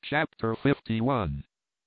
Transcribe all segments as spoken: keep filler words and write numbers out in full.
Chapter fifty-one.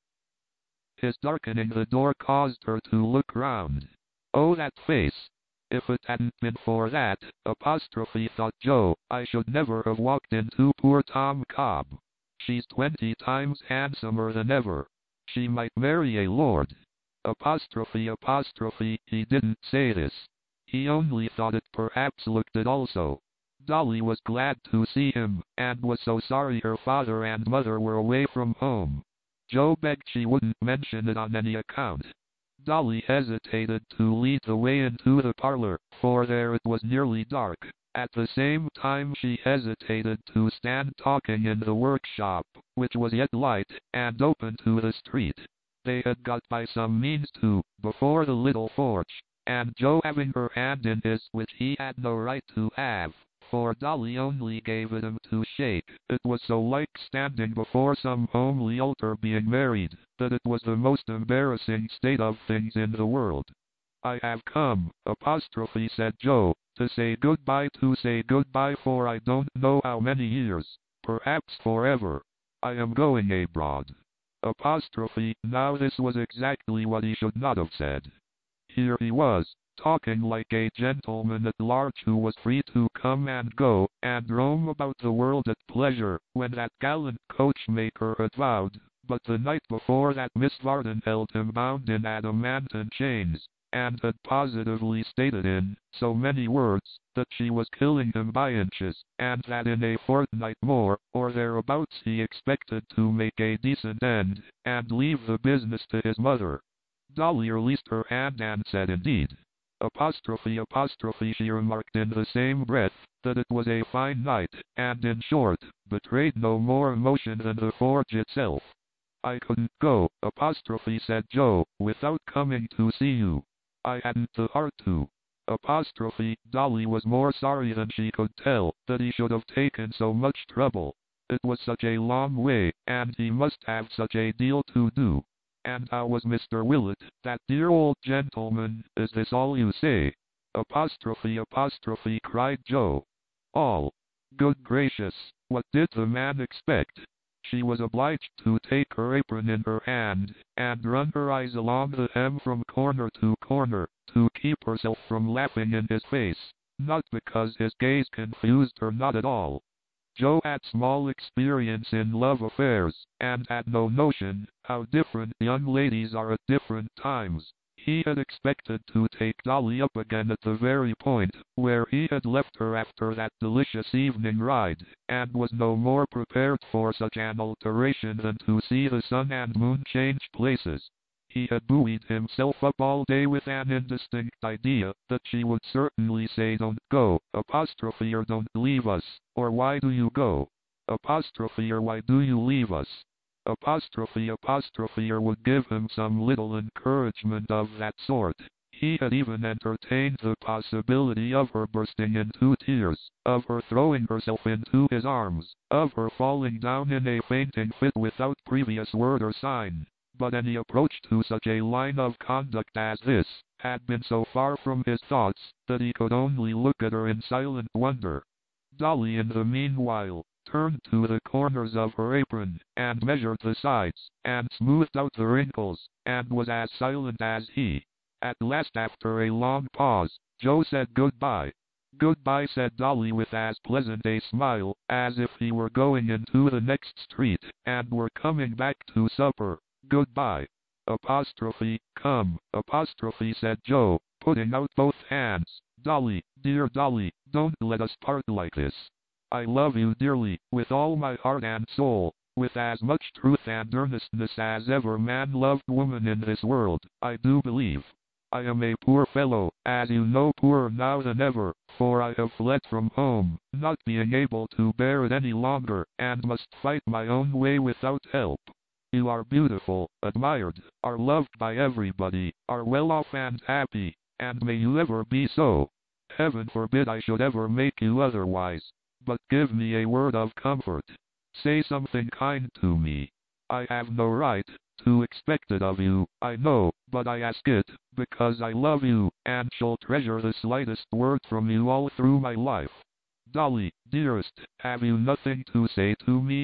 His darkening the door caused her to look round. Oh, that face! If it hadn't been for that apostrophe, thought Joe, I should never have walked into poor Tom Cobb. She's twenty times handsomer than ever. She might marry a lord. Apostrophe apostrophe, he didn't say this. He only thought it perhaps looked it also. Dolly was glad to see him, and was so sorry her father and mother were away from home. Joe begged she wouldn't mention it on any account. Dolly hesitated to lead the way into the parlor, for there it was nearly dark. At the same time she hesitated to stand talking in the workshop, which was yet light, and open to the street. They had got by some means to, before the little porch, and Joe having her hand in his, which he had no right to have, for Dolly only gave it him to shake. It was so like standing before some homely altar being married, that it was the most embarrassing state of things in the world. I have come, apostrophe said Joe, to say goodbye to say goodbye for I don't know how many years, perhaps forever. I am going abroad. Apostrophe, now this was exactly what he should not have said. Here he was, talking like a gentleman at large who was free to come and go, and roam about the world at pleasure, when that gallant coachmaker had vowed, but the night before, that Miss Varden held him bound in adamantine chains, and had positively stated in so many words that she was killing him by inches, and that in a fortnight more, or thereabouts, he expected to make a decent end, and leave the business to his mother. Dolly released her hand and said, indeed. Apostrophe apostrophe, she remarked in the same breath that it was a fine night, and in short, betrayed no more emotion than the forge itself. I couldn't go, apostrophe said Joe, without coming to see you. I hadn't the heart to. Apostrophe, Dolly was more sorry than she could tell that he should have taken so much trouble. It was such a long way, and he must have such a deal to do. And how was Mister Willett, that dear old gentleman? Is this all you say? Apostrophe apostrophe cried Joe. All. Good gracious, what did the man expect? She was obliged to take her apron in her hand, and run her eyes along the hem from corner to corner, to keep herself from laughing in his face, not because his gaze confused her, not at all. Joe had small experience in love affairs, and had no notion how different young ladies are at different times. He had expected to take Dolly up again at the very point where he had left her after that delicious evening ride, and was no more prepared for such an alteration than to see the sun and moon change places. He had buoyed himself up all day with an indistinct idea that she would certainly say don't go, apostrophe, or don't leave us, or why do you go, apostrophe, or why do you leave us, apostrophe apostrophe, or would give him some little encouragement of that sort. He had even entertained the possibility of her bursting into tears, of her throwing herself into his arms, of her falling down in a fainting fit without previous word or sign. But any approach to such a line of conduct as this had been so far from his thoughts that he could only look at her in silent wonder. Dolly, in the meanwhile, turned to the corners of her apron, and measured the sides, and smoothed out the wrinkles, and was as silent as he. At last, after a long pause, Joe said goodbye. Goodbye, said Dolly with as pleasant a smile as if he were going into the next street, and were coming back to supper. Goodbye. Apostrophe, come, apostrophe said Joe, putting out both hands. Dolly, dear Dolly, don't let us part like this. I love you dearly, with all my heart and soul, with as much truth and earnestness as ever man loved woman in this world, I do believe. I am a poor fellow, as you know, poorer now than ever, for I have fled from home, not being able to bear it any longer, and must fight my own way without help. You are beautiful, admired, are loved by everybody, are well off and happy, and may you ever be so. Heaven forbid I should ever make you otherwise, but give me a word of comfort. Say something kind to me. I have no right to expect it of you, I know, but I ask it, because I love you, and shall treasure the slightest word from you all through my life. Dolly, dearest, have you nothing to say to me?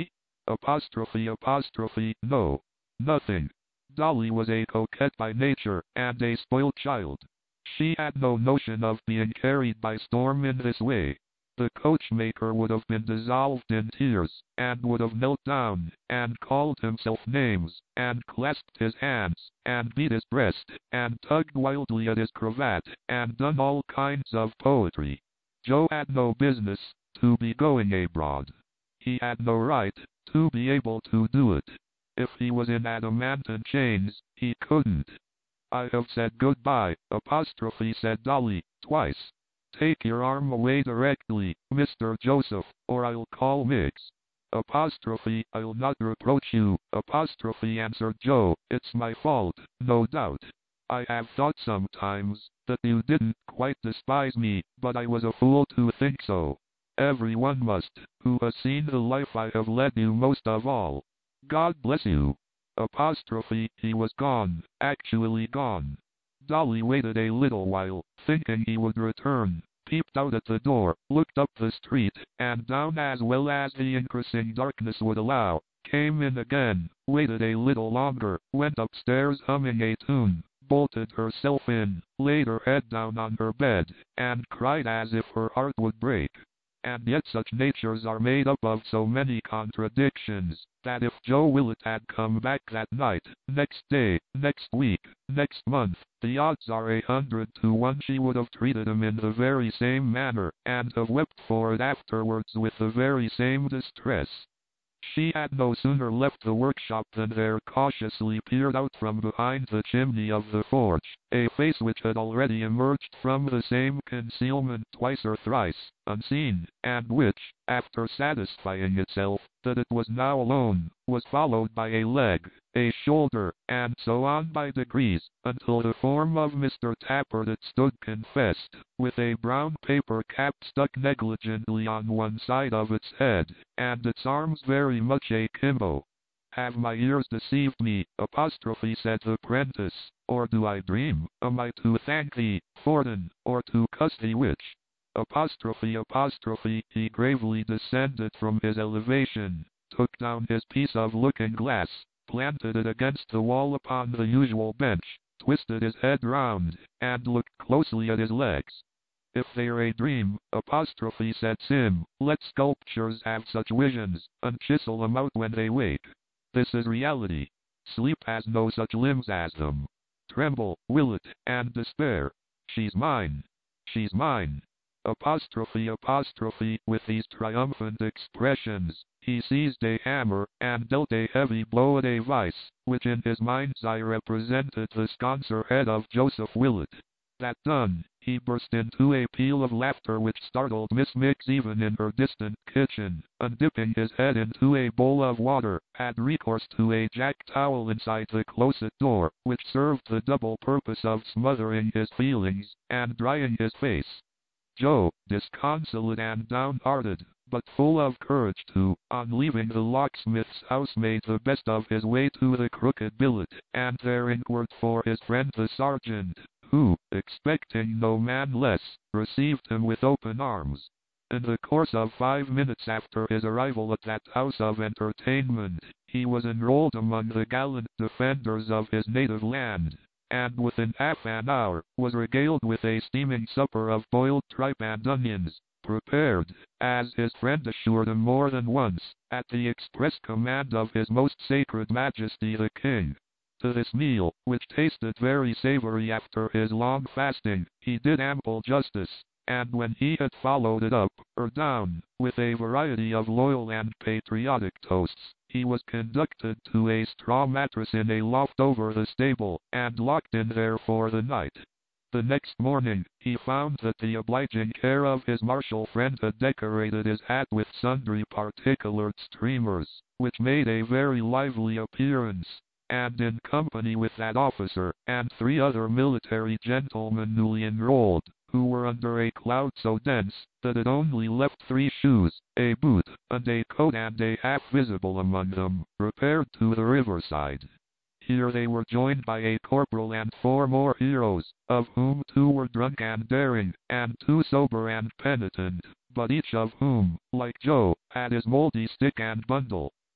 apostrophe apostrophe, no, nothing. Dolly was a coquette by nature, and a spoiled child. She had no notion of being carried by storm in this way. The coachmaker would have been dissolved in tears, and would have knelt down, and called himself names, and clasped his hands, and beat his breast, and tugged wildly at his cravat, and done all kinds of poetry. Joe had no business to be going abroad. He had no right to be able to do it. If he was in adamantine chains, he couldn't. I have said goodbye, apostrophe said Dolly, twice. Take your arm away directly, Mister Joseph, or I'll call Miggs. Apostrophe, I'll not reproach you, apostrophe answered Joe, it's my fault, no doubt. I have thought sometimes that you didn't quite despise me, but I was a fool to think so. Everyone must, who has seen the life I have led you most of all. God bless you. Apostrophe, he was gone, actually gone. Dolly waited a little while, thinking he would return, peeped out at the door, looked up the street, and down as well as the increasing darkness would allow, came in again, waited a little longer, went upstairs humming a tune, bolted herself in, laid her head down on her bed, and cried as if her heart would break. And yet such natures are made up of so many contradictions, that if Joe Willet had come back that night, next day, next week, next month, the odds are a hundred to one she would have treated him in the very same manner, and have wept for it afterwards with the very same distress. She had no sooner left the workshop than there cautiously peered out from behind the chimney of the forge, a face which had already emerged from the same concealment twice or thrice, unseen, and which, after satisfying itself that it was now alone, was followed by a leg, a shoulder, and so on by degrees, until the form of Mister Tappertit stood confessed, with a brown paper cap stuck negligently on one side of its head, and its arms very much akimbo. Have my ears deceived me, apostrophe said the prentice, or do I dream? Am I to thank thee, Fordun, or to cuss thee which? Apostrophe apostrophe, he gravely descended from his elevation, took down his piece of looking-glass, planted it against the wall upon the usual bench, twisted his head round, and looked closely at his legs. If they're a dream, apostrophe said Sim, let sculptures have such visions, and chisel them out when they wake. This is reality. Sleep has no such limbs as them. Tremble, Willet, and despair. She's mine. She's mine. Apostrophe apostrophe, with these triumphant expressions, he seized a hammer, and dealt a heavy blow at a vice, which in his mind's eye represented the sconcer head of Joseph Willet. That done, he burst into a peal of laughter which startled Miss Miggs even in her distant kitchen, and dipping his head into a bowl of water, had recourse to a jack towel inside the closet door, which served the double purpose of smothering his feelings, and drying his face. Joe, disconsolate and downhearted, but full of courage to, on leaving the locksmith's house, made the best of his way to the Crooked Billet, and there inquired for his friend the sergeant, who, expecting no man less, received him with open arms. In the course of five minutes after his arrival at that house of entertainment, he was enrolled among the gallant defenders of his native land, and within half an hour was regaled with a steaming supper of boiled tripe and onions, prepared, as his friend assured him more than once, at the express command of His Most Sacred Majesty the King. To this meal, which tasted very savory after his long fasting, he did ample justice, and when he had followed it up, or down, with a variety of loyal and patriotic toasts, he was conducted to a straw mattress in a loft over the stable, and locked in there for the night. The next morning, he found that the obliging care of his martial friend had decorated his hat with sundry particolored streamers, which made a very lively appearance, and in company with that officer, and three other military gentlemen newly enrolled, who were under a cloud so dense, that it only left three shoes, a boot, and a coat and a half visible among them, repaired to the riverside. Here they were joined by a corporal and four more heroes, of whom two were drunk and daring, and two sober and penitent, but each of whom, like Joe, had his moldy stick and bundle.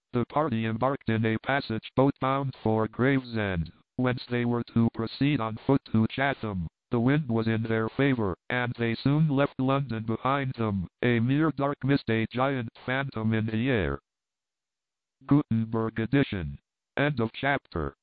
The party embarked in a passage boat bound for Gravesend, whence they were to proceed on foot to Chatham. The wind was in their favour, and they soon left London behind them, a mere dark mist, a giant phantom in the air. Gutenberg edition. End of chapter.